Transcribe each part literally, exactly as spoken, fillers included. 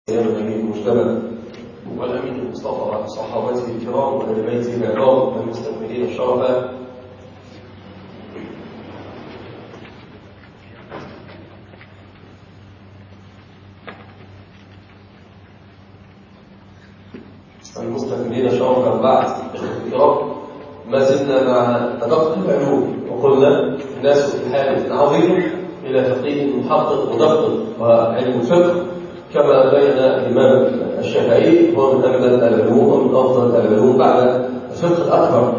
النبي المجتبى والأمين المصطفى وصحابته الكرام وأهل بيته العظام المستكملين الشرفاء. المستكملين شرفا بعد الكرام، ما زلنا مع تدقق العلوم، وقلنا الناس في حالة عظيمة إلى فقيه محقق مدقق وعلم الفقه، كما بين الإمام الشافعي هو من أجمل العلوم ومن أفضل العلوم بعد الفقه الأكبر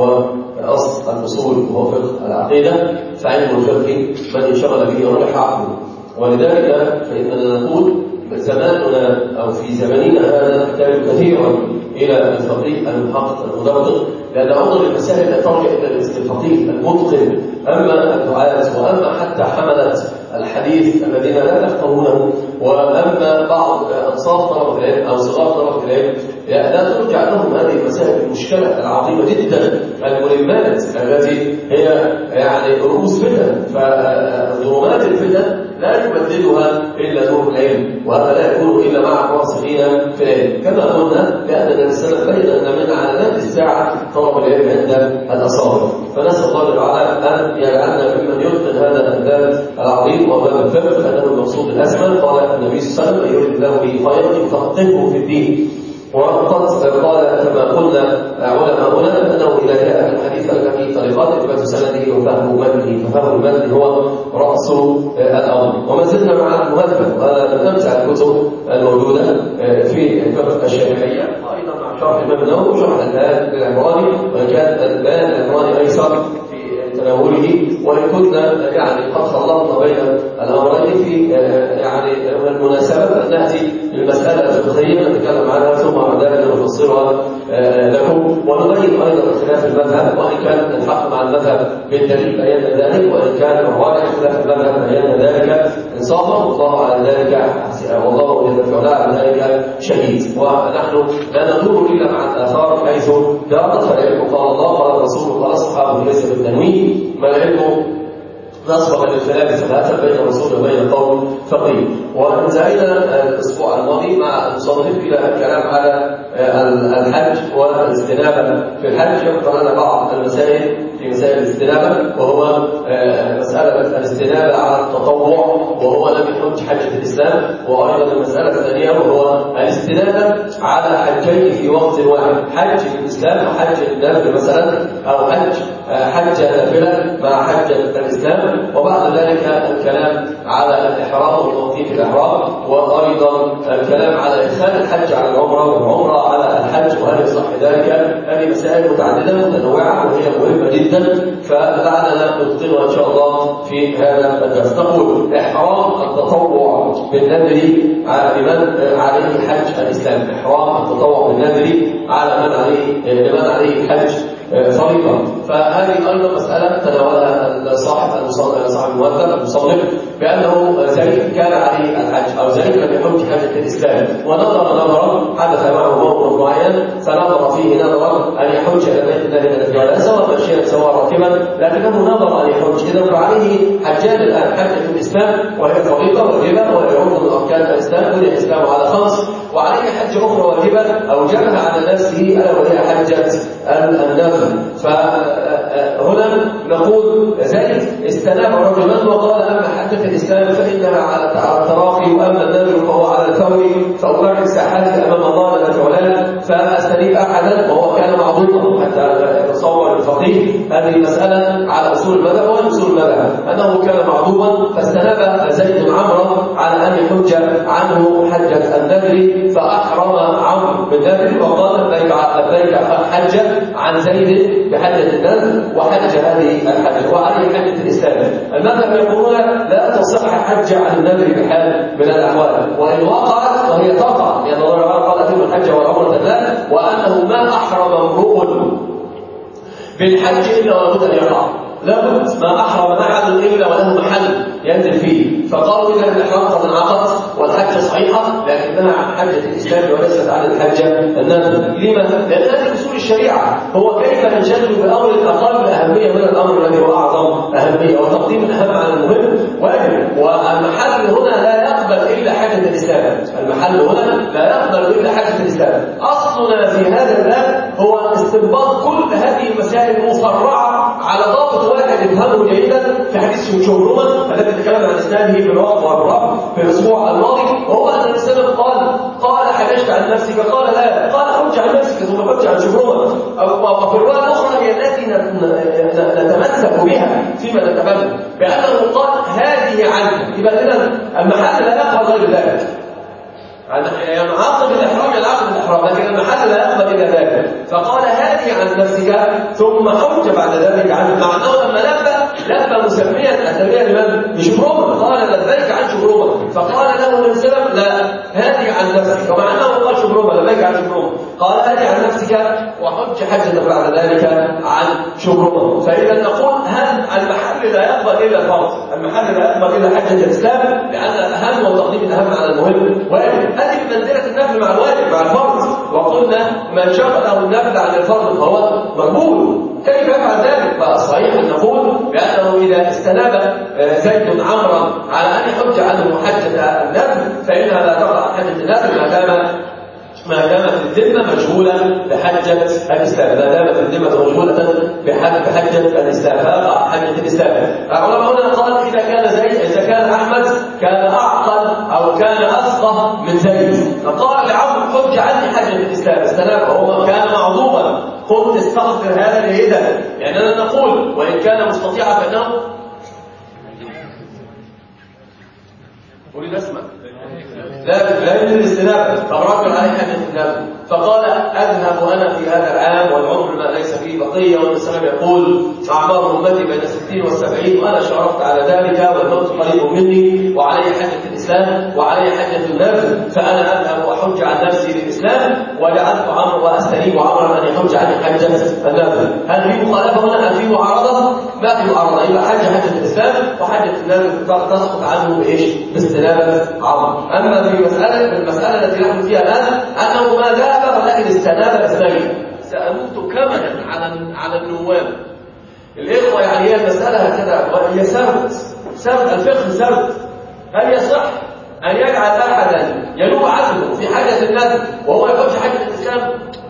وأصل الأصول وهو فقه العقيدة، فعلم الفقه من انشغل به رجح عقله. ولذلك فإننا نقول زماننا أو في زماننا هذا نحتاج كثيرا إلى الفقيه المحقق المدقق، لأن عمر المسائل لا ترجع إلى الفقيه المتقن. أما الدعاة وأما حتى حملة الحديث الذين لا يفقهونه، وأما بعض أنصاف طلبة العلم أو صغار طلبة العلم، لا ترجع لهم هذه المسائل المشكلة العظيمة جدا، الملمات التي هي يعني رؤوس فتن. فظلمات الفتن لا يبدلها إلا نور العلم، وهذا لا يكون إلا مع الراسخين في العلم، كما قلنا لأننا السلف بين أن من علامات الساعة طلب العلم عند الأصابع. فنسأل الله تعالى أن يجعلنا ممن يتقن هذا الباب العظيم وباب الفقه، فإنه المقصود الأسمى. قال النبي صلى الله عليه وسلم: يريد الله به خيرا يفقهه في الدين. وقد قال كما قلنا علماؤنا أنه إذا جاء الحديث ففي طريقات إثبات سنده وفهم متنه، ففهم المتن هو رأس الأمر. وما زلنا مع المهذب، وهذا من أمتع الكتب الموجودة في الفقه الشافعية، أيضا مع شرح الإمام النووي وشرح البيان للعمراني، وإن كان البيان للعمراني أيسر تناوله، وإن كنا يعني قد خلطنا بين الأمرين في يعني المناسبة، نأتي للمسألة الفقهية نتكلم عنها ثم بعد ذلك نفسرها لكم، ونبين أيضا خلاف المذهب، وإن كان الحق مع المذهب بالدليل بيان ذلك، وإن كان الراجح خلاف المذهب بيان ذلك إنصافا، والله على ذلك والله جل وعلا على ذلك شهيد. ونحن لا ندور إلا مع الآثار حيث دارت، فالعلم قال الله قال الرسول قال الصحابة ليس بالتنوين، ما العلم نصبغ للخلاف ثلاثة بين الرسول وبين قوم فقيه. وانتهينا الأسبوع الماضي مع المصنف إلى الكلام على الحج والاستنابة في الحج. يبقى لنا بعض المسائل في مسائل الاستنابة، وهو مسألة الاستنابة على التطوع، وهو لم يحج حجة الإسلام، وأيضا المسألة الثانية وهو الاستنابة على حجين في وقت واحد، حج الإسلام وحج النافلة مثلا، أو حج حج نافلة مع حجة الإسلام، وبعد ذلك الكلام على الإحرام وتوقيت الإحرام، وأيضا الكلام على إدخال الحج على العمرة والعمرة على الحج وهل يصح ذلك. هذه مسائل متعددة متنوعة وهي مهمة جدا، فلعلنا نتقنها إن شاء الله في هذا الدرس. نقول إحرام التطوع بالنذر على من عليه حج الإسلام، إحرام التطوع بالنذر على من عليه لمن عليه حج فريضة. فهذه أيضا مسألة تناولها صاحب صاحب المؤلف المصنف، بأنه زيد كان عليه الحج أو زيد لم يحج حجة الإسلام، ونظر نظرا حدث معه موقف معين فنظر فيه نظرا أن يحج إلى بيت الله من الجلالة، سواء ماشيا سواء راكبا، لكنه نظر أن يحج. إذا فعليه حجان الآن: حجة الإسلام وهي فريضة واجبة وهي ركن من أركان الإسلام، بني الإسلام على خمس، وعليه حجة أخرى واجبة أوجبها على نفسه ألا وهي حجة النفل. فهنا نقول زيد استناب رجلا وقال: أما حجة الإسلام فإنها على التراخي، وأما النذر فهو على الفور، فأباح ساحاتي أمام الله لا تعلان، فأستنيب أحدا، وهو كان معضوما حتى يتصور الفقيه هذه المسألة على أصول المذهب وأصول المذهب أنه كان معضوما، فاستناب زيد عمرو على أن يحج عنه حجة النذر، فأحرم عمرو بالنذر وقال: لبيك حجة عن زيد بحجة النذر وحج هذه الحجة وعليه حجة الإسلام. المذهب يقولون لا تصح حجة عن النذر بحال من الأحوال، وإن وقعت وهي تقع، لأن الله تعالى قال: أتم الحج والعمرة لله، وأنه ما أحرم امرؤ بالحج إلا ولابد أن يقع، لابد ما أحرم أحد إلا وله محل ينزل فيه. فقالوا إذا الإحرام قد انعقد والحجة صحيحة، لكنها عن حجة الإسلام وليست عن الحجة النافلة. لماذا؟ لأن هذه أصول الشريعة، هو كيف ننشغل بأمر أقل أهمية من الأمر الذي هو أعظم أهمية، وتقديم الأهم على المهم واجب. والمحل هنا لا يقبل إلا حجة الإسلام، المحل هنا لا يقبل إلا حجة الإسلام. أصلنا في هذا الباب هو استنباط كل هذه المسائل مفرعة على ضابط واحد يفهمه جيدا في حديث شبرمة الذي تكلم عن إسناده في الوقت والرب في الأسبوع الماضي، وهو أن الإنسان قال قال حججت عن نفسك، قال لا، قال حج عن نفسك ثم حج عن شبرمة. وفي الرواية الأخرى هي التي نتمسك بها فيما نتبنى بأنه قال هذه عنك. يبقى إذا المحل لا يقبل غير ذلك، يعني عقد الإحرام يعني عقد الإحرام، لكن المحل لا يقبل إلى ذلك. فقال هذه عن نفسك ثم حج بعد ذلك عنه، مع أنه لما لبى لبى مسميا التلبية لمن؟ لشبرمة، قال لبيك عن شبرمة، فقال له النبي صلى الله عليه وسلم لا، هذه عن نفسك، ومع أنه قال شبرمة لبيك عن شبرمة، قال هذه عن نفسك وحج حجة بعد ذلك عن شبرمة. فإذا نقول هل المحل لا يقبل إلا الفرض، المحل لا يقبل إلا حجة الإسلام، لأن الأهم وتقديم الأهم على المهم واجب. هذه منزلة النفل مع الواجب مع الفرض، وقلنا من شغله النفل عن الفرض فهو مقبول. كيف يفعل ذلك؟ فالصحيح أن نقول بأنه إذا استناب زيد عمرا على أن يحج عنه حجة النفل فإنها لا تقع حجة النفل ما دام ما دامت الذمة مشغولة بحجة الإسلام، ما دامت الذمة مشغولة بحجة الإسلام فأقع حجة الإسلام. علماؤنا قال إذا كان زيد إذا كان أحمد كان أعقل أو كان أفقه من زيد، فقال لعمرو حج عني حجة الإسلام، استناب وهو كان معذوبا، قلت استغفر هذا جيدا، يعني أنا نقول وإن كان مستطيعا فإنه أريد أسمع لا لا يمكن الاستنابة، فالرجل عليه حجة النبي فقال أذهب أنا في هذا العام والعمر ما ليس فيه بقية، والسلام يقول أعمار أمتي بين الستين والسبعين وأنا شرفت على ذلك والموت قريب مني وعلي حجة الإسلام وعلي حجة النبي، فأنا أذهب وأحج عن نفسي للإسلام وجعلت عمرو وأستنيب عمرا أن يحج عن حجة النبي. هل في مخالفة هنا؟ هل في معارضة؟ ما في معارضة، يبقى حج حجة الإسلام وحجة النبي تسقط عنه بإيش؟ باستنابة عمرو. أما في مسألة المسألة التي نحن فيها الآن أنه ما ذهب ولكن استناب اثنين، سأموت كمدا على على النواب. الإخوة يعني هي المسألة هكذا، هي سرد سرد الفقه سرد. هل يصح أن يجعل أحدا ينوب عنه في حاجة النبي وهو يحج حاجة الإسلام؟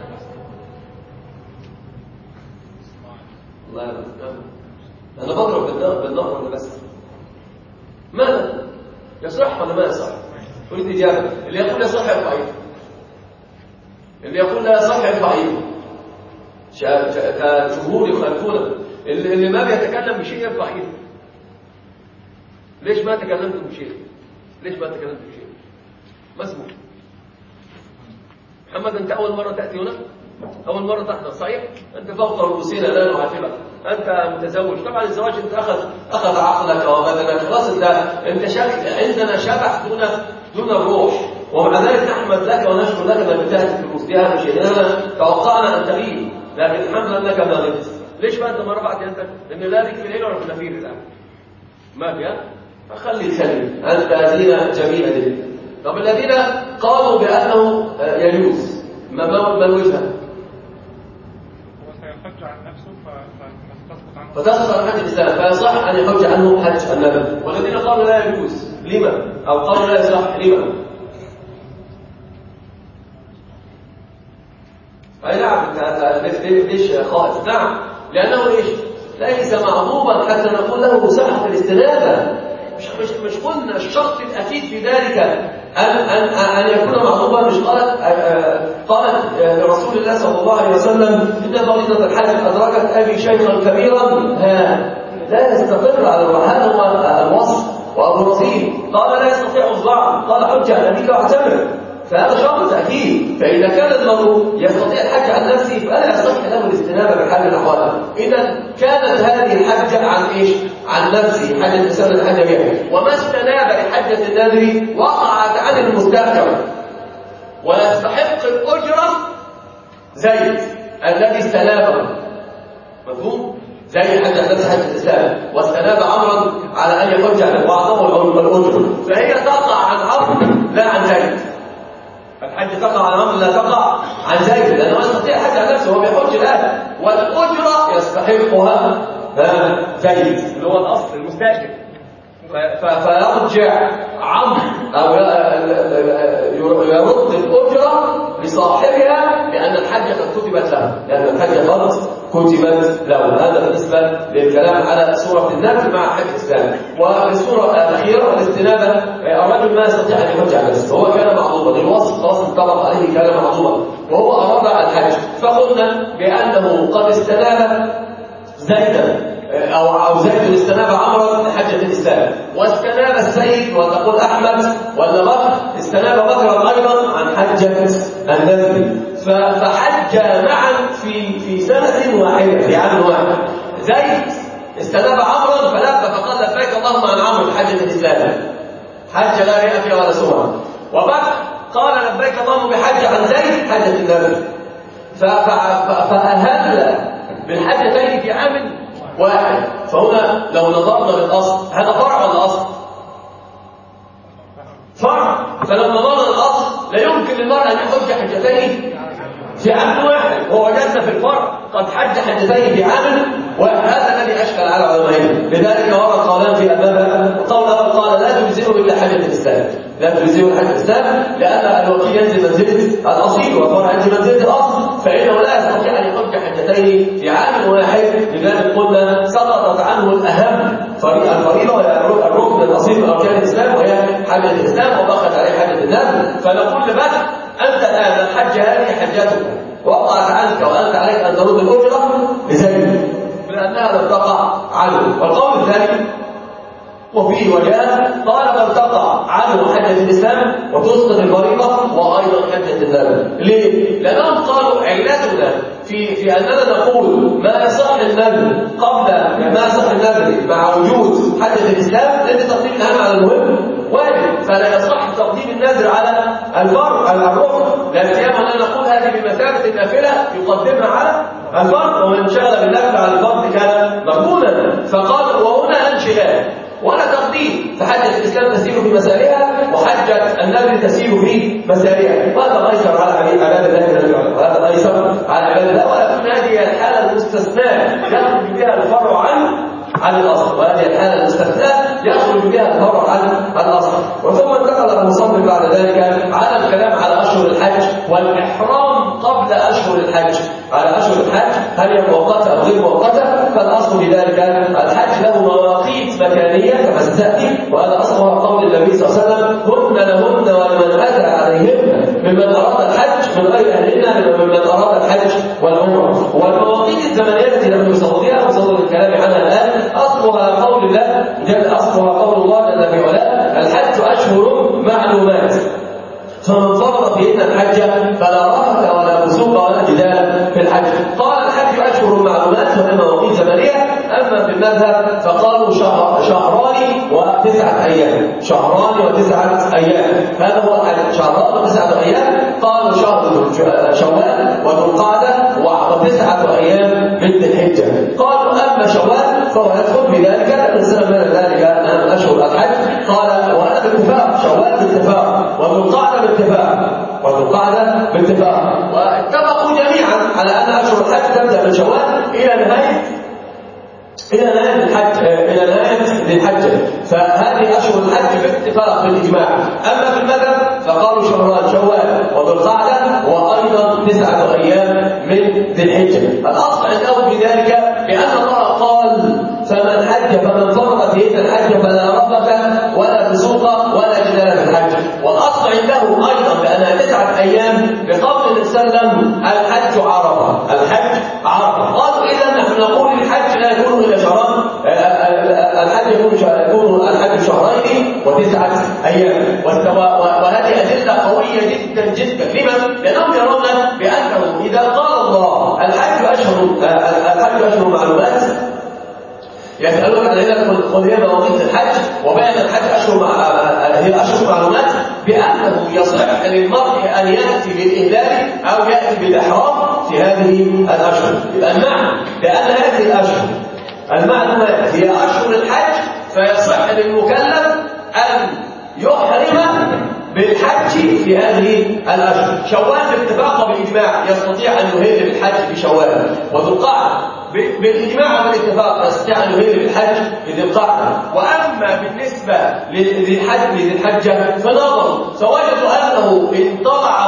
الله يرحمه. أنا بضرب بالنار بالنار ولا بس؟ ماذا؟ يصح ولا ما يصح؟ أريد إجابة. اللي يقول يصح يرفع يده، اللي يقول لا يصح يرفع يده. كجمهور يخالفونه، اللي ما بيتكلم بشيء يرفع يده. ليش ما تكلمتم بشيء؟ ليش ما تكلمتم بشيء؟ ما اسمه محمد، أنت أول مرة تأتي هنا؟ أول مرة تحضر صحيح؟ أنت فوق رؤوسنا لا نعاتبك، أنت متزوج، طبعا الزواج أنت أخذ أخذ عقلك وبدنك، خلاص أنت أنت شك... عندنا شبح دون دون الروح، ومع ذلك نحمد لك ونشكر لك ما بتاعت الفلوس دي أهم شيء، لأننا توقعنا أن تغيب، لكن الحمد لله أنك ما غبت. ليش ما أنت ما رفعت يدك؟ لأن لا لك في العين ولا في النفير الآن. ما فيها؟ فخلي تسلم، أنت هذه جميلة دي. طب الذين قالوا بأنه يجوز ما ما الوجهة؟ هو سيحج عن نفسه فتسقط عنه فتسقط عن حج الإسلام، فيصح أن يحج عنه حج النبي. والذين قالوا لا يجوز لما؟ أو قالوا لا يصح لما؟ أي نعم، ليش خائف؟ نعم، لأنه إيش؟ ليس معذوبا حتى نقول له صحة الاستنابة. مش مش مش قلنا الشرط الأكيد في ذلك أن أن أن يكون معذوبا. مش قالت قالت لرسول الله صلى الله عليه وسلم إن فريضة الحج أدركت أبي شيخا كبيرا ها لا يستقر على هذا هو الوصف. وأبو رصين قال لا يستطيع الضعف، قال حج عن أبيك واعتمر، فهذا شرط تأكيد. فإذا كان المرء يستطيع الحج عن نفسه فلا يصح له الاستنابة بحال الأحوال. إذا كانت هذه الحجة عن إيش؟ عن نفسه، حجة الإنسان الحج بها، وما استناب لحجة النذر وقعت عن المستأجر، ويستحق الأجرة زيد الذي استنابه. مفهوم؟ زي حج عن نفسه حج الإسلام، واستناب عمرا على أن يحج عنه وأعطاه الأجرة، فهي تقع عن عمرو لا عن زيد. الحج تقع عن عمرو لا تقع عن زيد، لأنه يستطيع الحج عن نفسه وهو بيحج الآن، والأجرة يستحقها زيد اللي هو الأصل المستأجر. فيرجع عمرو أو يرد الأجرة بصاحبها لأن الحج قد كتبت له، لأن الحج قد كتبت له. هذا بالنسبة للكلام على سورة النمل مع حج الإسلام. والسورة الأخيرة الاستنابة، الرجل ما يستطيع أن يحج على نفسه، هو كان معذورا، الوصف خلاص انطبق عليه كان معذورا وهو أراد الحج، فقلنا بأنه قد استناب زيدا أو أو زيد استناب عمرا لحجة الإسلام، واستناب السيد وتقول أحمد ولا بكر استناب بكرا أيضا عن حجة النذر، فحج معا في في سنة واحدة في عام واحد. زيد استناب عمرا فلبى فقال لبيك اللهم عن عمرو في حجة الإسلام، حج لا رياء فيها ولا سمعة. وبكر قال لبيك اللهم بحج عن زيد حجة النذر، فأهل بالحجتين في عام واحد. فهنا لو نظرنا للأصل، هذا فرع ولا أصل؟ فرع. فلو نظرنا للأصل لا يمكن للمرأة أن يحج حجتين في عام واحد، ووجدنا في الفرع قد حج حجتين في عام واحد. هذا الذي أشكل على علمائنا، لذلك ورد قولان في أمامها. قول أول قال لا تجزئه إلا حجة الإسلام، لا تجزئه حجة الإسلام، لأن الوكيل ينزل منزلة الأصيل والفرع ينزل منزلة الأصل، فإنه لا يستطيع أن يحج حجتين في عام واحد. لذلك قلنا سقطت عنه الأهم الفريضة وهي الركن الأصيل من أركان الإسلام وهي حجة الإسلام، وبقت عليه حجة النذر. فنقول لبكر أنت الآن الحج هذه حجتك وقعت عنك وأنت عليك أن ترد الأجرة لزيد لأنها لم تقع عنه. والقول الثاني وفيه وجاء قال من تقع عنه حجة الإسلام وتسقط الفريضة وأيضا حجة النذر. ليه؟ لأنهم قالوا علتنا في في أننا نقول ما يصح النذر قبل ما يصح النذر مع وجود حجة الإسلام، لأن تقديم الأهم على المهم واجب، فلا يصح تقديم النذر على الفرض على الركن، لا سيما أننا نقول هذه بمثابة النافلة يقدمها على الفرض، ومن انشغل بالنفل على الفرض كان مقبولا. فقال وهنا انشغال ولا تقديم، فحجة الإسلام تسير في مسارها وحجة النذر تسير في مسارها، وهذا أيسر على عباد الله، وهذا أيسر على عباد الله. ولكن هذه الحالة المستثناء يخرج بها الفرع عن عن الأصل، وهذه الحالة المستثناء يخرج بها الفرع عن الأصل. وثم انتقل المصنف بعد ذلك على الكلام على أشهر الحج والإحرام قبل أشهر الحج، على أشهر الحج هل هي مؤقتة أو غير مؤقتة. فالأصل في ذلك الحج له مواقيت مكانية كما ستأتي، وهذا أصلها قول النبي صلى الله عليه وسلم هن لهن ولمن أتى عليهن ممن أراد الحج من غير أهلهن ممن أراد الحج والعمرة. والمواقيت الزمنية التي نحن نصورها وصور الكلام عنها الآن أصلها قول الله جل أصلها قول الله جل في علاه الحج أشهر معلومات فمن فرض فيهن الحج فلا رفث ولا فسوق ولا جدال في الحج. قال الحج أشهر معلومات وهي مواقيت زمنية. أما في المذهب فقالوا شهر شهران وتسعة أيام، شهران وتسعة أيام، هذا هو الحج، شهران وتسعة أيام. قالوا شهر شوال وذو القعدة وتسعة أيام من ذي الحجة. قالوا أما شوال فهو يدخل في ذلك لأن السنة من ذلك أشهر الحج. قال وهذا باتفاق، شوال باتفاق وذو القعدة باتفاق وذو القعدة باتفاق، واتفقوا جميعا على أن أشهر الحج تبدأ من شوال إلى نهاية إلى نهاية الحج إلى نهاية ذي الحجة. فهذه أشهر الحج باتفاق بالإجماع. أما في المذهب فقالوا شهران شوال وذو القعدة وأيضا تسعة أيام من ذي الحجة. الأصل عندهم في ذلك بأن الله قال فمن حج فمن فرض فيهن الحج فلا رفث ولا فسوق ولا جدال في الحج. والأصل عندهم أيضا بأنها تسعة أيام بقول النبي صلى الله عليه وسلم الحج عرفة، الحج عرفة. قالوا إذا نحن نقول الحج لا يكون إلا شهران، الحج يكون الحج شهرين وتسعة أيام. وهذه أدلة قوية جدا جدا. لما؟ لأنهم يرون بأنه إذا قال الله الحج أشهر الحج أشهر معلومات يسألون عن ذلك قل هي مواقيت الحج وبين الحج أشهر مع... هي أشهر معلومات بأنه يصح للمرء أن يأتي بالإهلال أو يأتي بالإحرام في هذه الأشهر. يبقى المعنى لأن هذه الأشهر المعلومات هي أشهر الحج فيصح للمكلف أن يحرم بالحج في هذه الأشهر. شوال باتفاق بالإجماع يستطيع أن يهل بالحج في شوال، وذو القعدة بالإجماع والاتفاق يستطيع أن يهل بالحج في ذي القعدة. وأما بالنسبة للحج لذي الحجة فنظروا فوجدوا أنه إن طلع فجر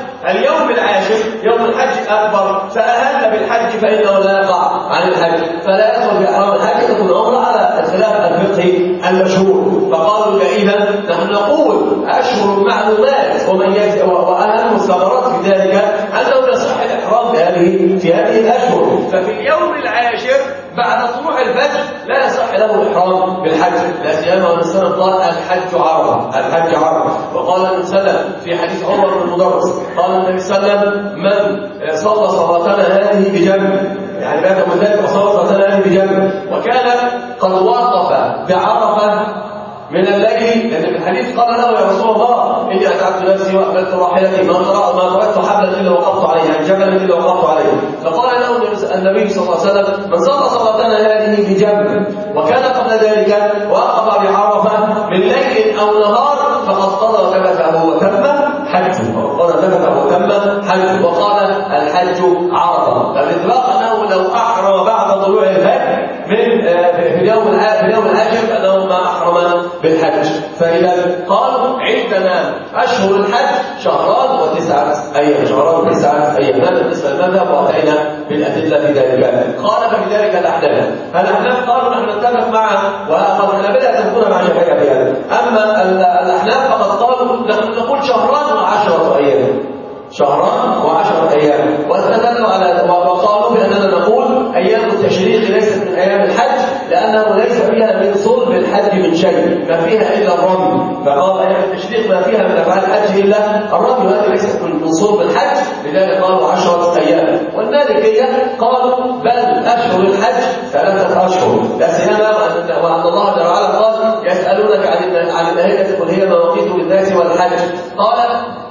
اليوم العاشر يوم الحج الأكبر فأهل بالحج فإنه لا يقع عن الحج، فلا يدخل في إحرام الحج تكون عمرة على الخلاف الفقهي المشهور. فقالوا إذا نحن نقول أشهر معلومات ومن وأهم الثمرات في ذلك أنه يصح الإحرام في هذه في هذه الأشهر. ففي اليوم العاشر بعد طلوع الفجر لا يصح له الإحرام بالحج، لا سيما أن السلام قال الحج عرفة، الحج عرفة. وقال النبي صلى الله عليه وسلم في حديث عمر بن المدرس قال النبي صلى الله عليه وسلم من صلى صلاتنا هذه بجنب، يعني بعد مدة وصلى صلاتنا هذه بجنب وكان قد وقف بعرفة من الليل، لأن في الحديث قال له يا رسول الله إني أتعبت نفسي وأقبلت راحلتي ما قرأت ما تركت حبلا إلا وقفت عليه، يعني جبلا إلا وقفت عليه. فقال له النبي صلى الله عليه وسلم من صلى صلاتنا هذه بجنب وكان قبل ذلك وقف بعرفة من ليل أو نهار فقد قضى تمته وتم حجه، وقال تمته وتم حجه. وقال الحج عرفة، فالإطلاق أنه لو أحرم بعد طلوع الفجر من في اليوم في اليوم العاشر فإنه ما أحرم بالحج. فإذا قالوا عندنا أشهر الحج شهران وتسعة أيام، شهران وتسعة أيام، هذا بالنسبة للمذهب وأتينا بالأدلة في ذلك. قال ففي ذلك الأحناف، الأحناف قالوا نحن نتفق مع وقد الأنبياء يتفقون مع شافعية في هذا، أما الأحناف فقد قالوا نحن نقول شهران وعشرة أيام، شهران وعشرة أيام. واستدلوا على وقالوا بأننا نقول أيام التشريق ليست من أيام الحج لأنه ليس فيها من صلب الحج من شيء، ما فيها إلا الرمي. فقال أيام التشريق ما فيها من أفعال الحج إلا الرمي، وهذه ليست من صلب الحج، لذلك قالوا عشرة أيام. والمالكية قالوا بل أشهر الحج ثلاثة أشهر، لا سيما وأن الله جل وعلا قال يسألونك عن عن الأهلة قل هي مواقيت للناس والحج، قال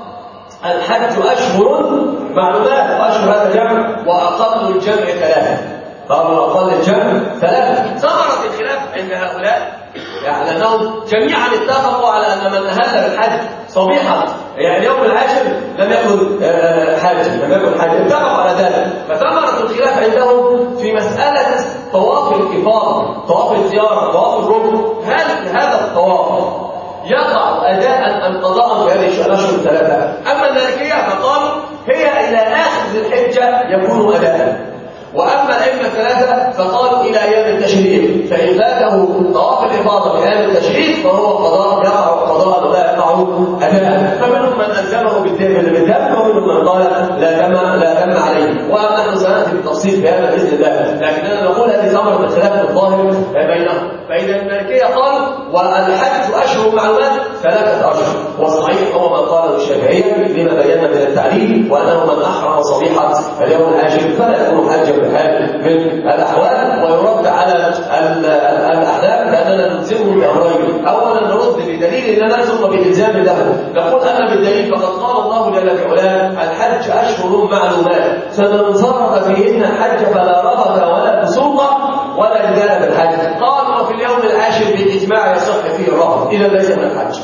الحج أشهر معلومات، وأشهر هذا جمع وأقل الجمع ثلاثة، قالوا أقل الجمع ثلاثة. ثمرة الخلاف عند هؤلاء يعني أنهم جميعا اتفقوا على أن من أهل بالحج صبيحة يعني اليوم العاشر لم يكن حج، لم يكن حج، اتفقوا على ذلك. فثمرة الخلاف عندهم في مسألة طواف الإفاضة، طواف الزيارة، طواف الركن، هل هذا الطواف يقع أداء أم قضاء في هذه الأشهر الثلاثة؟ أما المالكية فقالوا هي إلى آخر الحجة يكون أداء، وأما الأئمة الثلاثة فقالوا إلى أيام التشريق، فإن فاته طواف الإفاضة في أيام التشريق فهو قضاء يقع قضاء ولا يقع أداء. فمنهم من ألزمه بالدم ومنهم من قال لا دم لا دم عليه، ونحن سنأتي بالتفصيل في هذا بإذن الله، لكننا نقول هذه ثمرة الخلاف الظاهر بينهم. فإذا المالكية قالوا والحج أشهر معلومات ثلاثة أشهر، والصحيح هو ما قاله الشافعية لما بينا من التعليل، وأنه من أحرم صبيحة اليوم العاشر فلا يكون حجا بحال من الأحوال. ويرد على الأحناف لأننا نلزمه بأمرين، أولا نرد بدليل لنا ثم بإلزام له، نقول أن بالدليل فقد قال الله جل وعلا الحج أشهر معلومات فمن صرف فيهن الحج فلا رفث ولا فسوق ولا جدال بالحج. قال وفي اليوم العاشر بالإجماع يصح فيه الرفث، إذا ليس من الحج.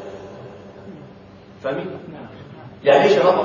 فاهمين؟ يعني ايش الرفث؟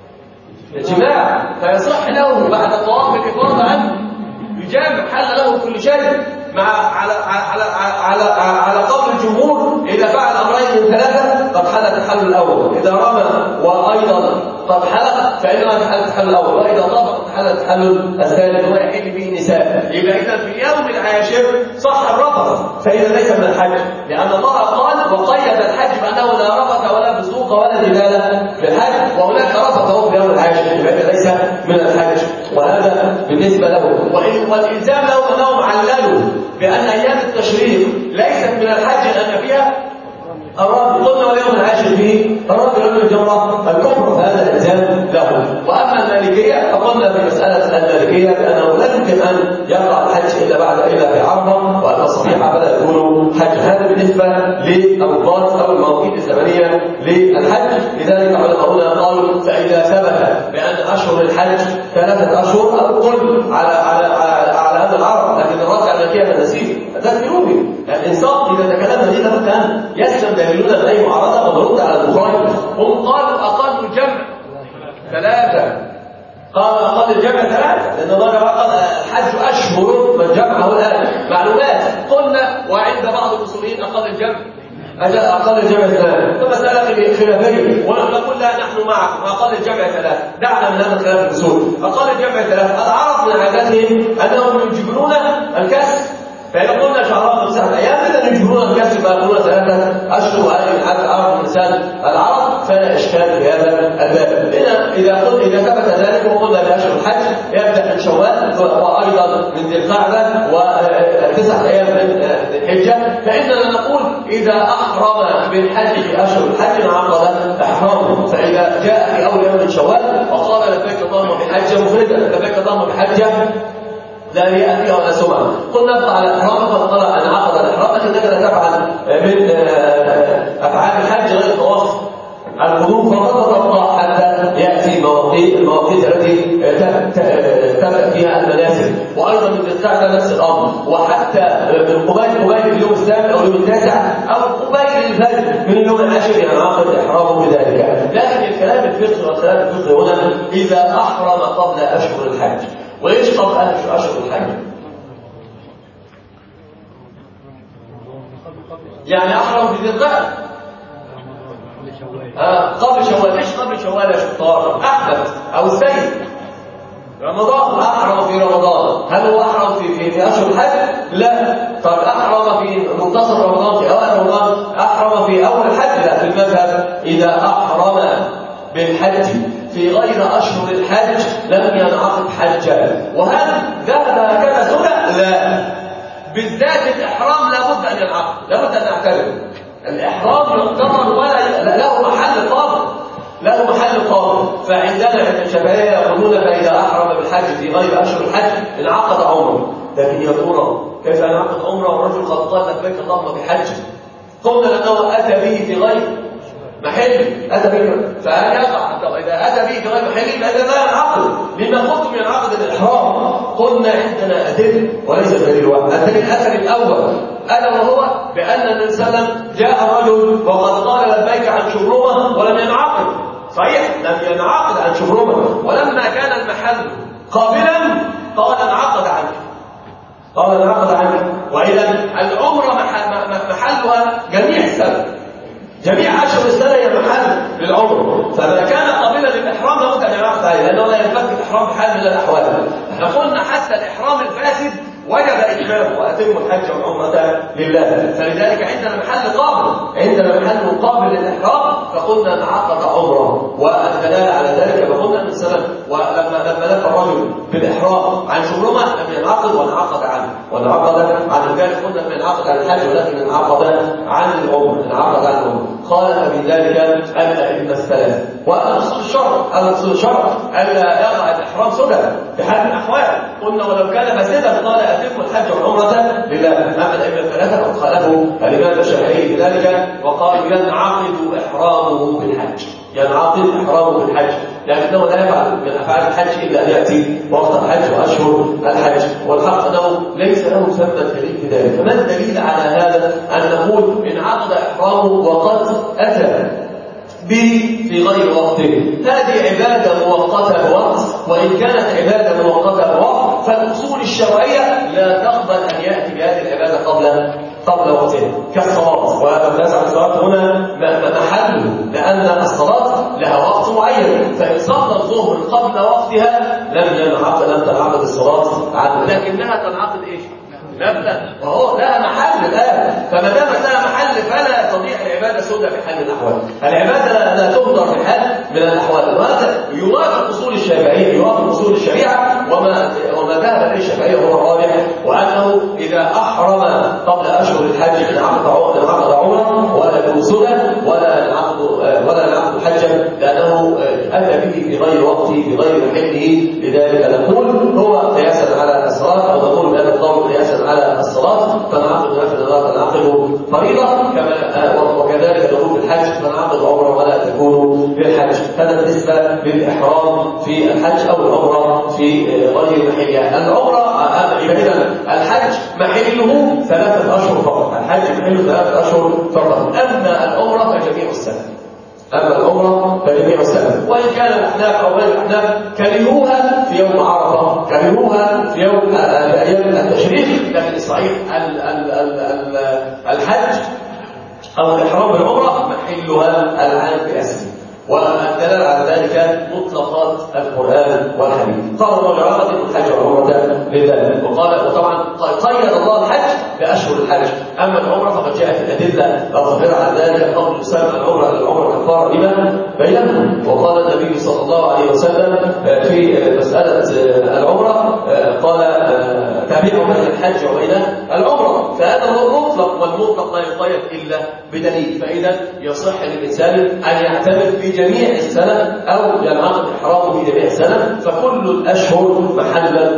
الجماع، فيصح له بعد طواف الإفاضة أن يجامع، حل له كل شيء مع على على على على قول الجمهور إذا فعل أمرين من ثلاثة قد حل التحلل الأول، إذا رمى وأيضا قد حلق فإنما حل التحلل الأول، وإذا طاف قد حل التحلل الثالث ويحل به النساء. يبقى إذا في اليوم العاشر صح الرفث، فإذا ليس من الحج، لأن الله قال وقيد الحج بأنه لا رفث ولا فسوق ولا جدال في الحج، وهناك رفث هو في اليوم العاشر، يبقى ليس من الحج. وهذا بالنسبة له. والإلزام له أنهم عللوا بأن أيام التشريق ليست من الحج لأن فيها الرابع، قلنا واليوم العاشر فيه الرابع يوم الجمرة الكبرى، فهذا الإلزام له. وأما المالكية فقلنا في مسألة المالكية بأنه لا يمكن أن يقع الحج إلا بعد إلا في عرفة، وأن الصحيح فلا يكون حج. هذا بالنسبة للضابط أو المواقيت الزمنية للحج. لذلك علماؤنا قالوا فإذا ثبت بأن أشهر الحج ثلاثة أشهر أو قل على على على, على هذا العرض، لكن الراجع المالكية النسيب ذكروني الإنصاف إذا تكلمنا دي لابد أن يسلم دليلنا من أي معارضة ونرد على البخاري. هم قالوا أقل الجمع ثلاثة، قالوا أقل الجمع ثلاثة لأن الله قال الحج أشهر من جمعه الآن معلومات. قلنا وعند بعض الأصوليين أقل الجمع أجل أقل الجمع ثلاثة، ثم مسألة خلافية ولم نقول لا نحن معكم أقل الجمع ثلاثة، دعنا من هذا الخلاف الأصول. أقل الجمع ثلاثة العرب من عاداتهم أنهم يجبرون الكسر، فإذا قلنا شهرات تسعة أيام إذا يجبرون الكسر فيقولون ثلاثة أشهر وهذه العدد العرب من لسان العرب، فلا إشكال في هذا الباب. لأن إذا قلت إذا ثبت ذلك وقلنا بأشهر الحج يبدأ من شوال وأيضا من ذي القعدة وتسعة أيام من ذي الحجة، فإننا نقول إذا أحرم بالحج في أشهر الحج انعقد إحرامه. فإذا جاء في أول يوم من شوال وقال لبيك اللهم بحجة مفردة، لبيك اللهم بحجة لا رياء فيها ولا سمعة، قلنا ابقى على إحرامك وقال أن عقد الإحرام، لكنك لا تفعل من أفعال الحج غير الطواف القدوم فقط تبقى حتى يأتي مواقيت المواقيت التي تبدأ فيها المناسك. وأيضا من القعدة نفس الأمر، وحتى من قبيل قبيل اليوم الثامن أو اليوم التاسع أو قبيل الفجر من اليوم العاشر ينعقد إحرامه بذلك. لكن الكلام الفقهي والكلام الفقهي هنا إذا أحرم قبل أشهر الحج. وإيش قبل أشهر الحج؟ يعني أحرم في ذي القعدة آه قبل شوال. إيش قبل شوال يا شطار؟ أحمد أو السيد رمضان، أحرم في رمضان. هل هو أحرم في في, في أشهر الحج؟ لا. طب أحرم في منتصف رمضان في أول رمضان؟ أحرم في أول الحج؟ لا. في المذهب إذا أحرم بالحج في غير أشهر الحج لم ينعقد حجا. وهل ذهب هكذا سنة؟ لا. بالذات الإحرام لابد أن ينعقد، لابد أن نعتبر الإحرام يعتبر ولا له محل قابل، له محل قابل. فعندنا عند الشافعية يقولون فإذا أحرم بالحج في غير أشهر الحج انعقد عمره. لكن يا ترى كيف ينعقد عمره والرجل قد قال لبيك اللهم بحج؟ قلنا لأنه أتى به في غير محل، أتى به فهل يقع؟ إذا أتى به في غير محل فإذا لا ينعقد. لما قلتم ينعقد الإحرام؟ قلنا عندنا أدلة وليس دليل واحد. الدليل الأثر الأول ألا وهو بأن النبي صلى الله عليه وسلم جاء رجل وقد قال لبيك عن شبرمة ولم ينعقد. صحيح لم ينعقد عن شبرمة، ولما كان المحل قابلا قال انعقد عنك، قال انعقد عنك. وإذا العمرة محلها جميع السنة، جميع عشر السنة هي محل للعمر. فما كان قابلا للإحرام لابد أن ينعقد عليه، لأنه لا ينفك الإحرام بحال من الأحوال. احنا قلنا حتى الإحرام الفاسد وجب إتمامه وأتم الحج والعمرة لله. فلذلك عندنا محل قابل، عندنا محل قابل للإحرام فقلنا انعقد عمره. والدلالة على ذلك فقلنا من سنة ولما لما لف الرجل بالإحرام عن شبرمة لم ينعقد وانعقد عنه، وانعقد عن ذلك قلنا لم ينعقد عن الحج ولكن انعقد عن العمر، انعقد عن العمر. قال ففي ذلك الأئمة الثلاثة. وأنا أصول الشرع، أنا أصول الشرع ألا يقع الإحرام سدى بحال من الأحوال. قلنا ولو كان فاسدا قال أتم الحج والعمرة لله. أما الأئمة الثلاثة قد خالفوا الإمام الشافعي بذلك وقالوا ينعقد إحرامه بالحج، ينعقد إحرامه بالحج، لكنه لا يفعل من أفعال الحج إلا أن يأتي وقت الحج وأشهر الحج. والحق أنه ليس له ثمة دليل في ذلك. فما الدليل على هذا؟ أن نقول انعقد إحرامه وقد أتى به في غير وقته. هذه عبادة مؤقتة بوقت، وإن كانت عبادة مؤقتة بوقت فالأصول الشرعية لا تقبل أن يأتي بهذه العبادة قبل قبل وقتها كالصلاة. والناس على الصلاة هنا محله، لأن الصلاة لها وقت معين، فإن صلى الظهر قبل وقتها لم ينعقد لم تنعقد الصلاة عنه، لكنها تنعقد إيش؟ نبلة، وهو لها محل الآن. فما دامت لها محل فلا يستطيع العبادة سودة في حال من الأحوال. العبادة لا تقدر في حال من الأحوال. وهذا يوافق أصول الشافعية، يوافق أصول الشريعة. وما وما ذهب إليه الشافعية هو الرابع، وأنه إذا أحرم قبل أشهر الحج انعقد عمره ولا يكون سنة ولا ينعقد ولا ينعقد حجا، لأنه أتى به في غير وقته في غير محله. لذلك نقول هو قياسا على الصلاة، أو نقول بأن القول قياسا على الصلاة فنعقد نافلة ولا تنعقد فريضة، كما وكذلك نقول في الحج فنعقد عمره ولا تكون للحج. هذا بالنسبة للإحرام في الحج أو العمرة في غير محلها. العمرة إذا الحج محله ثلاثة أشهر فقط، الحج محله ثلاثة أشهر فقط. أما العمرة فجميع السنة، أما العمرة فجميع السنة. وإن كان الأحناف أو غير الأحناف كرهوها في يوم عرفة، كرهوها في يوم أيام التشريق، لكن الصحيح الحج أو الإحرام بالعمرة محلها العام بأسره. والدلالة على ذلك مطلقات القرآن والحديث. قال الله عقد الحج والعمرة لله، وقال وطبعا قيد الله الحج بأشهر الحج، أما العمرة فقد جاءت الأدلة الظاهرة على ذلك. قول الإسلام العمرة العمرة كفارة لما بينهم، وقال النبي صلى الله عليه وسلم في مسألة العمرة قال تابعوا بين الحج وبين العمرة، فهذا هو المطلق، والمطلق لا يقيد إلا بدليل. فإذا يصح للإنسان أن يعتمد في جميع السنة أو ينعقد إحرامه في جميع السنة، فكل الأشهر محلا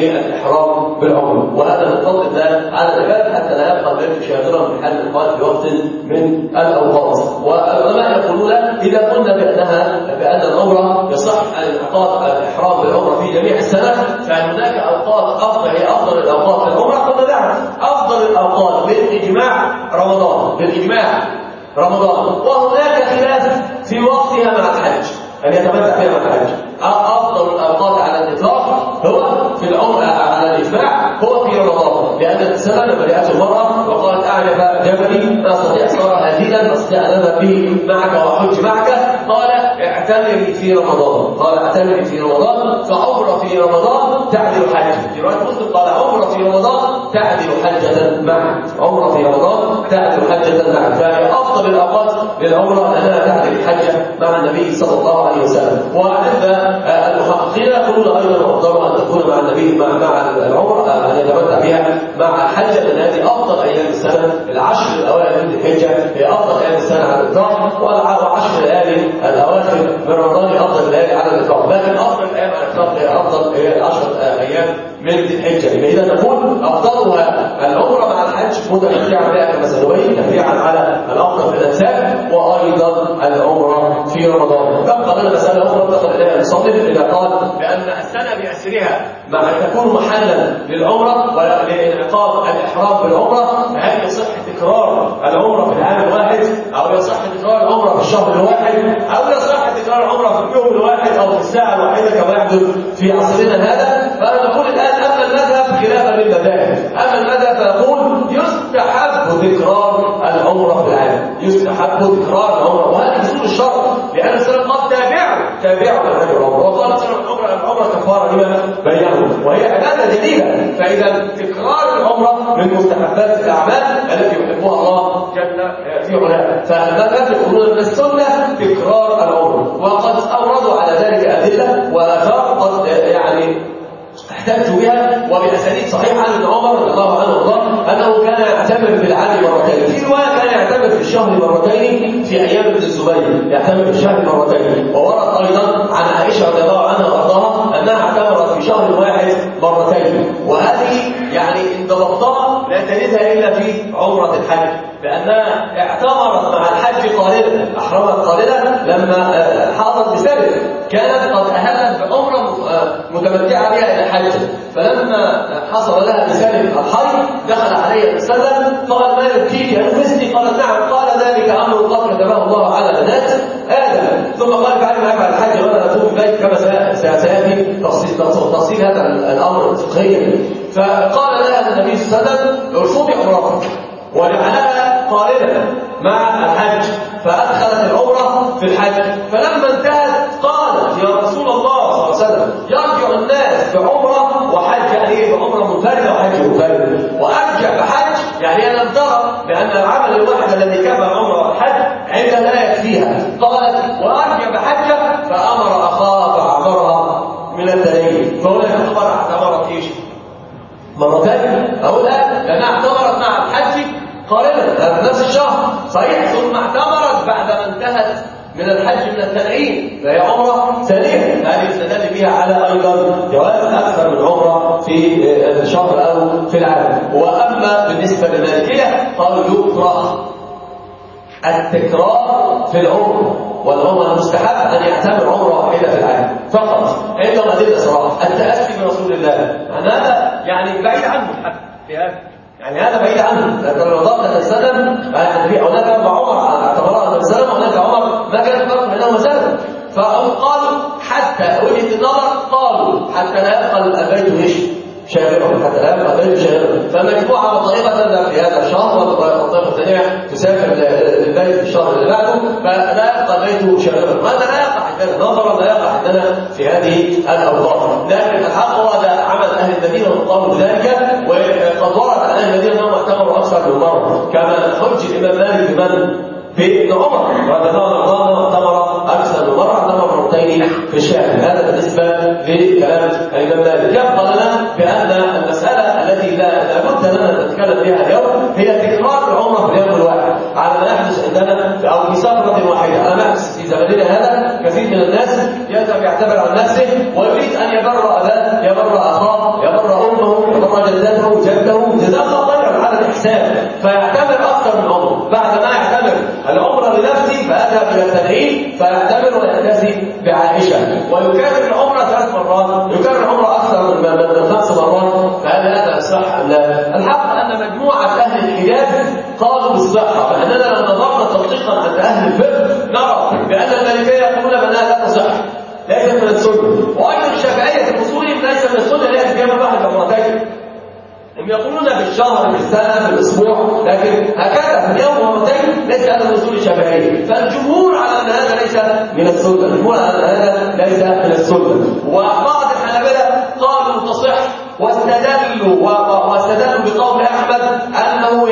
للإحرام بالعمرة، وهذا من فضل الله على العباد حتى لا يبقى ذلك شاغرا بحل القائد في وقت من الأوقات. والعلماء يقولون إذا قلنا بأنها بأن العمرة يصح انعقاد الإحرام بالعمرة في جميع السنة، فهناك أوقات أفضل هي أفضل الأوقات للعمرة. قلنا نعم، أفضل الأوقات بالإجماع رمضان، بالإجماع رمضان، وهناك خلاف في وقتها مع الحج أن يتمتع فيها مع الحج. أفضل الأوقات على الإطلاق هو في العمر على الإجماع هو في رمضان، لأن الإنسان لما جاءته المرأة وقالت أعجب جبلي لا أستطيع صار هزيلا لا أستطيع أن أذهب به معك وأحج معك، قال اعتمري في رمضان، قال اعتمري في رمضان، فعمرة في رمضان تعدل حج. في رواية مسلم قال عمرة في رمضان تعدل حجة معك، عمرة في رمضان تعدل حجة معك، فهي أفضل الأوقات للعمرة لأنها تعدل الحجة مع النبي صلى الله عليه وسلم. وعند المحققين يقولون أيضا أفضل أن تكون مع النبي مع مع العمرة أن يتمتع بها مع الحجة، لأن هذه أفضل أيام السنة. العشر الأوائل من الحجة هي أفضل أيام السنة على الإطلاق، وعشر الليالي الأواخر من رمضان أفضل الليالي على الإطلاق، لكن أفضل الأيام على الإطلاق هي أفضل هي العشر أيام من الحجة. إذا نقول أفضلها العمرة مع الحج متمتعا بها كما سنبين تفريعا على الأفضل في الأنساب، وأيضا العمرة في رمضان. تبقى لنا مسألة أخرى انتقل إليها المصنف إذا قال بأن السنة بأسرها مع تكون محلا للعمرة ولإنعقاد الإحرام بالعمرة، فهل يصح تكرار العمرة في العام الواحد، أو يصح تكرار العمرة في الشهر الواحد، أو يصح تكرار العمرة في اليوم الواحد أو في الساعة الواحدة كما يحدث في عصرنا هذا؟ فنقول الآن أما المذهب خلافا للمذاهب، أما المذهب فيقول يستحب تكرار العمرة في العام، يستحب تكرار العمرة، وهذا أصول الشرع، لأن السلام قال تابعوا تابعوا الحج والعمرة، وقال السلام العمرة العمرة كفارة لما بينهم، وهي عبادة جديدة. فإذا تكرار العمرة من مستحبات الأعمال التي يحبها الله جل في علاه، فالمذهب يقولون أن السنة تكرار العمرة، وقد أوردوا على ذلك أدلة وآثار قد يعني احتجوا بها وبأسانيد صحيحة عن عمر رضي الله عنه وارضاه أنه كان يعتمر في العام مرتين، في رواية كان يعتمر في الشهر مرتين في أيام ابن الزبير، يعتمر في الشهر مرتين. وورد أيضا عن عائشة رضي الله عنها وارضاها أنها اعتمرت في شهر واحد مرتين، وهذه يعني إن ضبطها لا تجدها إلا في عمرة الحج، لأنها اعتمرت مع الحج قارنة، أحرمت قارنة لما حاضت بسبب كانت قد أهلت بعمرة متمتعة بها إلى الحج، فلما حصل لها بسبب الحي دخل عليها المسلم فقال ما يبكيك أنفسني؟ قالت نعم. قال ذلك أمر قد كتبه الله على بنات آدم، ثم قال بعد ما يفعل الحج وأنا أتوب إليك كما سيأتي تفصيل تفصيل هذا الأمر فقهيا. فقال لها النبي صلى الله عليه وسلم ارفضي عمرتك، وجعلها قارنة مع الحج، فأدخلت العمرة في الحج. فلما انتهت قالت يا رسول الله صلى الله عليه وسلم يرجع الناس بعمرة وحج، يعني بعمرة منفردة وحج منفرد، وأرجع بحج يعني أنا لم ترى بأن العمل الواحد الذي كان العمرة والحج عندها لا يكفيها. قالت وأرجع بحجة، فأمر أخاها فعبرها من الدليل، فهنا يعتبر اعتبرت ايش؟ مرتين. أقول لا، لأنها اعتبرت مع الحج قارنة في نفس الشهر صحيح، ثم اعتبرت بعد ما انتهت من الحج من التنعيم، فهي عمرة ثانية، هذه يستدل بها على أيضا جواز أكثر من عمرة في الشهر أو في العام. وأما بالنسبة للمالكية قالوا يكره التكرار في العمر، والعمر المستحب أن يعتبر عمرة واحدة في العام فقط. عندهم أدلة صراحة التأسي برسول الله، يعني هذا يعني بعيد عنه الحق في هذا، يعني هذا بعيد عنه، لكن الرضاء كان السلم هناك أربع عمر اعتبرها النبي صلى الله عليه وسلم، وهناك عمر ما كان فرق بينهما سنة. فقالوا حتى وجهة النظر قالوا حتى لا يبقى البيت ايش شاغرا حتى الآن قضيت شاغرا. فمجموعة وطائفة تذهب في هذا الشهر والطائفة الثانية تسافر للبيت في الشهر اللي بعده، فلا قضيت شاغرا. وهذا لا يقع عندنا نظرا، لا يقع عندنا في هذه الأوقات. لكن الحق هو ده عمل أهل المدينة وقاموا بذلك، وقد ورد عن أهل المدينة أنهم اعتمروا أكثر من مرة، كما حج الإمام مالك بمن؟ بابن عمر رضي الله عنه اعتمر أكثر من مرة، اعتمر مرتين في الشهر. هذا بالنسبة لكلام الإمام مالك. يبقى لنا بأن المسألة التي لا بد لنا نتكلم بها اليوم هي تكرار العمرة في اليوم الواحد على ما يحدث عندنا أو في سفرة واحدة. على ما يحدث في زماننا هذا كثير من الناس يذهب يعتبر عن نفسه ويريد أن يبر أباه، يبر أخاه، يبر أمه، يبر جدته، جده، جزاه الله خيرا على الإحسان، فيعتبر أكثر من عمره. بعد ما يعتبر العمرة لنفسه فأذهب إلى التنعيم فيعتبر ويأتسي بعائشة ويكرر العمرة ثلاث مرات، يكرر العمرة أكثر من من خمس مرات. فهل هذا يصح أم لا؟ الحق أن مجموعة أهل الحجاز قالوا بالصحة، فإننا لو نظرنا تدقيقا عند أهل الفقه نرى بأن المالكية يقولون بأنها لا تصح، ليست من السنة. وأيضا الشافعية في أصولهم ليس من السنة لأن في يوم واحد عمرتين. هم يقولون بالشهر، بالسنة، بالأسبوع، لكن هكذا في اليوم مرتين ليس هذا من أصول الشافعية. فالجمهور على أن هذا ليس من السنة، الجمهور على أن هذا ليس من السنة. وبعض الحنابلة قالوا تصح، واستدلوا واستدلوا بقول أحمد أنه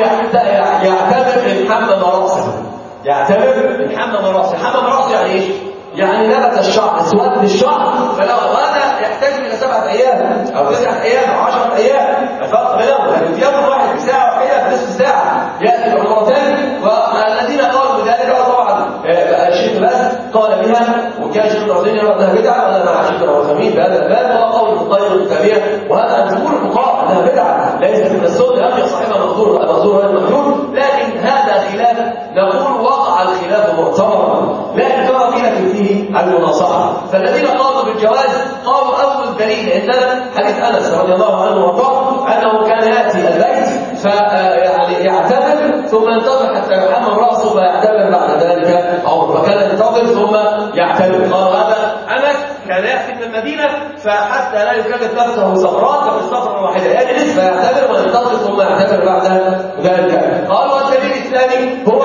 يعتبر إن حمم رأسه، يعتبر إن حمم رأسه. حمم رأسه يعني إيش؟ يعني نبت الشعر، اسود الشعر، فلو هذا يحتاج الى سبعه ايام او تسعه ايام او عشره ايام الفرق بينهم، لكن في يوم واحد في ساعه واحده في نصف ساعه ياتي بعمرتين. والذين قالوا بذلك طبعا الشيخ باز قال بها، وكان الشيخ الرازي يرى انها بدعه، وانا مع الشيخ الرازي في هذا الباب، وهو قول القيم التابعه، وهذا جمهور الفقهاء انها بدعه ليست من السنه، لم صاحبها مقدور مقدور غير مقدور. لكن هذا خلاف، نقول وقع الخلاف معتبرا، لكن ترى فيه فيه المناصحه. فالذين قالوا بالجواز قالوا اول دليل عندنا حديث انس رضي الله عنه وارضاه انه كان ياتي البيت فيعني يعتبر ثم ينتظر حتى يحمم راسه فيعتبر بعد ذلك عمر، فكان ينتظر ثم يعتبر. قال هذا انس كان ياتي من المدينه فحتى لا يكلف نفسه سفرات ففي السفره الواحده يجلس فيعتبر وينتظر ثم يعتبر بعد ذلك. قالوا الدليل الثاني هو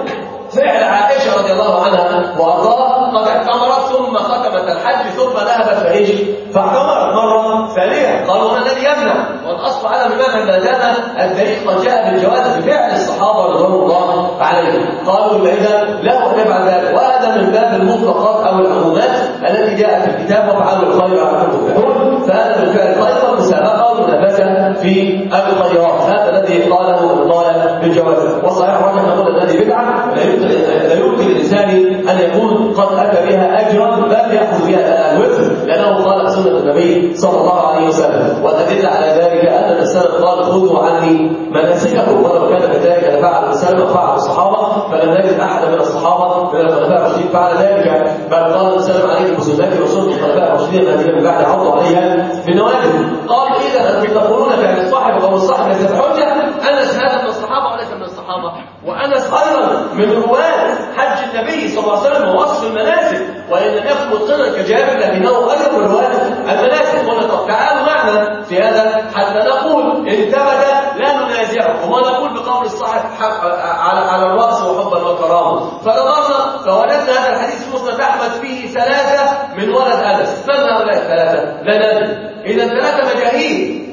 فعل عائشة رضي الله عنها وأرضاها، قد اعتمرت ثم ختمت الحج ثم ذهبت فإيش؟ فاعتمرت مرة ثانية. قالوا ما الذي يمنع؟ والأصل على المنع ما دام الدليل قد جاء بالجواز بفعل الصحابة رضوان الله عليهم. قالوا إذا له أن يفعل ذلك، وهذا من باب المطلقات أو العمومات التي جاءت في الكتاب وفعلوا الخير وعملوا تفلحون، فهذا من فعل الخير والمسابقة والمنافسة في الخيرات. هذا الذي قاله من قال بالجواز. والصحيح الراجح نقول الذي بدعة لا يمكن الإنسان أن يكون قد أتى بها أجرا بل يأخذ بها الوزر، لأنه قال سنة النبي صلى الله عليه وسلم. والأدلة على ذلك أن الإنسان قال خذوا عني مناسككم، ولو كان كذلك لفعل الإنسان وفعل الصحابة، فلم نجد أحد من الصحابة من الخلفاء الراشدين فعل ذلك، بل قال الإنسان عليكم بسنتي وسنة الخلفاء الراشدين الذين من بعد عضوا عليها بالنواجذ. قال إذا أنتم تقولون فعل الصاحب أو الصاحب ليس بحجة، أنس هذا من الصحابة وليس من الصحابة، وأنس أيضا من رواه حج النبي صلى الله عليه وسلم ووصف المناسك، وإن لم يكن متقنا كجابر لكنه أيضا من رواه المناسك. قلنا طب تعالوا معنا في هذا حتى نقول إن ثبت لا ننازعه، وما نقول بقول الصاحب على على الرأس وحبا وكرامة. فنظرنا فوجدنا هذا الحديث في مسند أحمد فيه ثلاثة من ولد أنس. من هؤلاء الثلاثة؟ لا ندري. إذا ثلاثة مجاهيل،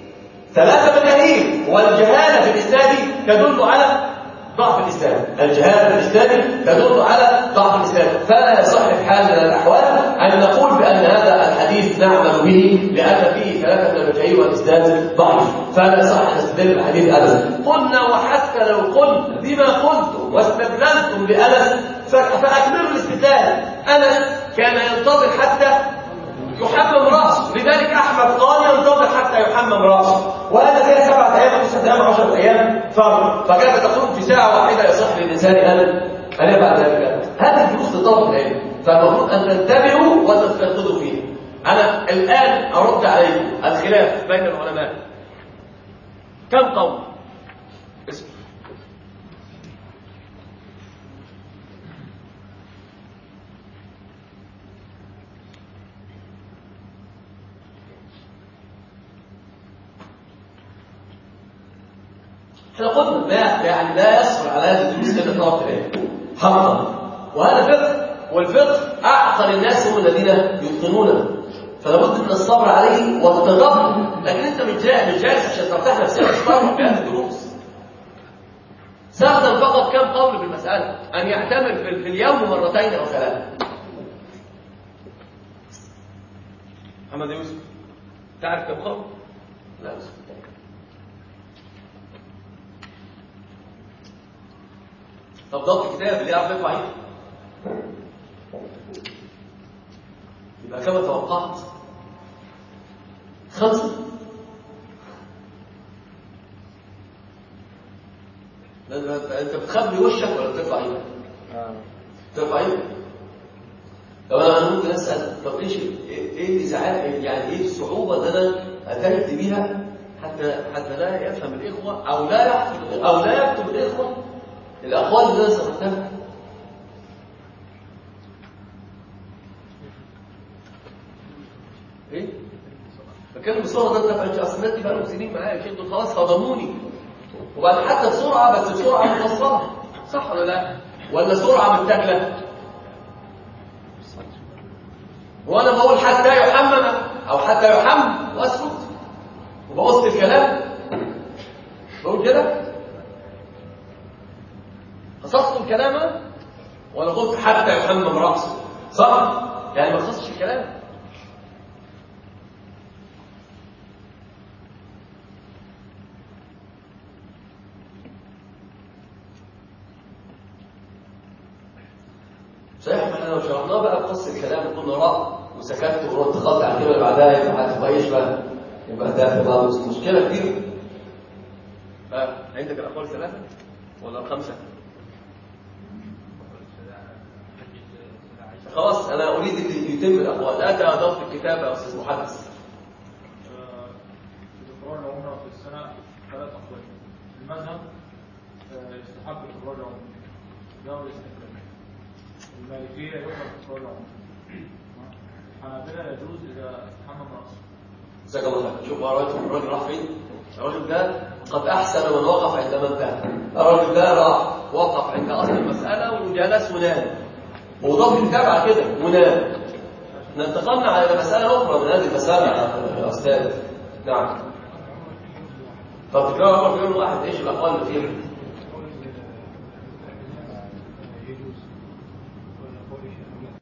ثلاثة مجاهيل، والجهالة في الإسناد تدل على ضعف الإسلام. الجهالة في الإسلام تدل على ضعف الإسلام، فلا يصح في حال من الأحوال أن نقول بأن هذا الحديث نعمل به لأن فيه ثلاثة من المجاهيل والإسلام ضعيف، فلا يصح أن نستدل بالحديث أبدا. قلنا وحتى لو قلت بما قلتم واستدللتم بأنس فأكملوا الاستدلال. أنس كان ينتظر حتى يحمم رأسه، لذلك أحمد قال ينتظر حتى يحمم رأسه، وهذا فيها سبعة أيام تسعة أيام عشرة أيام فرق، فكيف تقول في ساعة واحدة يصح للإنسان أن أن يفعل ذلك؟ هذه الدروس لطلب العلم، فالمفروض أن تنتبهوا وتستنقذوا فيه. أنا الآن أرد عليكم الخلاف بين العلماء كم قول؟ اسم احنا قلنا ما يعني لا يصبر على هذه الدروس الا طرف ايه؟ حقا. وهذا فقه، والفقه اعقل الناس هم الذين يتقنونه، فلا بد من الصبر عليه والتدبر. لكن انت مش جاي مش جالس عشان ترتاح نفسيا وتتفرج في هذه الدروس. استخدم فقط كم قول في المساله، ان يعتمر في, في اليوم مرتين او ثلاثه. محمد يوسف تعرف كم قول؟ لا يوسف. طب ضبط كتاب اللي يعرف يرفع ايده يبقى كما توقعت خمسة. انت بتخبي وشك ولا بترفع ايدك؟ اه ترفع ايدك. طب انا ممكن اسال طب ايش ايه الازعاج يعني ايه الصعوبه اللي انا اتيت بيها حتى حتى لا يفهم الاخوه او لا يحفظ او لا يكتب الاخوه الاقوال اللي انا سمعتها؟ ايه بتكلم بسرعه. ده انت فاهم اصل الناس بقى لهم سنين معايا يا دول خلاص خدموني، وبعد حتى بسرعه بس بسرعه مفصله، صح ولا لا؟ ولا سرعه متاكله؟ وانا بقول حتى يحمم او حتى يحم واسكت وبوظت الكلام، بقول كده قصصت الكلام ولا قلت حتى يحمم راسه؟ صح؟ يعني ما قصصتش الكلام. صحيح. احنا لو شرحناه بقى بقص الكلام وقلنا راء وسكت واتخذت على الكلمه اللي بعدها يبقى هتبقى ايش بقى؟ يبقى ده تبقى مشكله كبيره. ها عندك الاقوال الثلاثه ولا الخمسه؟ خلاص انا اريد ان يتم الاقوال. اتى ضبط الكتاب يا استاذ محدث. تكرار العمره في السنه ثلاث اقوال. المذهب يستحب تكرار العمره ده الاستحباب. المالكيه يكره تكرار العمره. الحنابلة يجوز اذا استحمم راسه. جزاك الله خير. شوف الراجل الراجل راح فين؟ الراجل ده قد احسن من وقف عند من انتهى. الراجل ده راح وقف عند اصل المساله وجلس ونام وضبط الكتاب على كده ونام. انتقلنا على مساله اخرى من هذه المساله يا استاذ. نعم. طب تكرار عمر في يوم واحد ايش الاقوال اللي فيها؟